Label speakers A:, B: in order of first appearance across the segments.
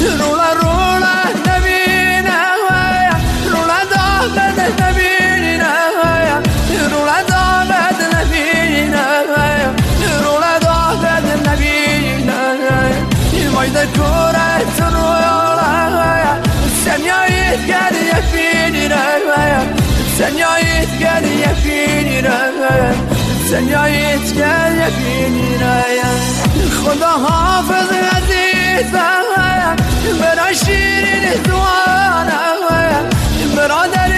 A: رولا رولا نبينا رولا دابد نبينا رولا دابد نبينا رولا دابد نبينا مايدا كورة رولا سنيايت قال يفينينا سنيايت قال يفينينا سنيايت قال يفينينا خدا حافظ عزيزا برا شیرین دوانا برادر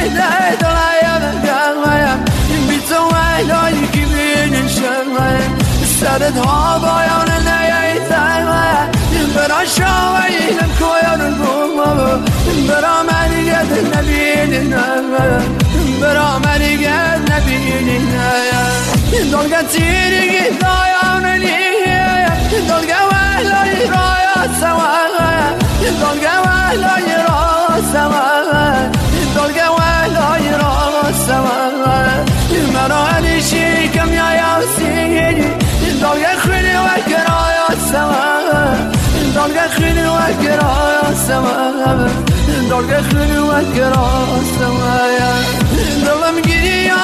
A: دلایا بی تو ویلایی که بینن شما سرد ها بایان نیایتا برا شاویلم کویان بوم برا مریگد نبینن برا مریگد نبینن دلگا تیرگی دایان نیه دلگا ویلایی رایات سوا دلگا ویلایی را سوا دلگا ویلایی را سوا مرا علیشی کم یا یاسیگی دلگا خیلی وکرا یا سوا دلگا خیلی وکرا یا سوا دلگا خیلی وکرا سوا دلم گیری یا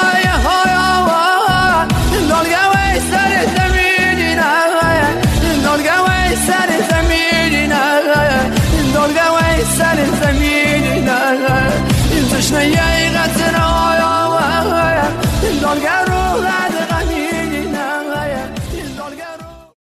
A: دلگا وی سر زمینی دلگا وی سر زمینی دلگا وی سر زمینی تشنه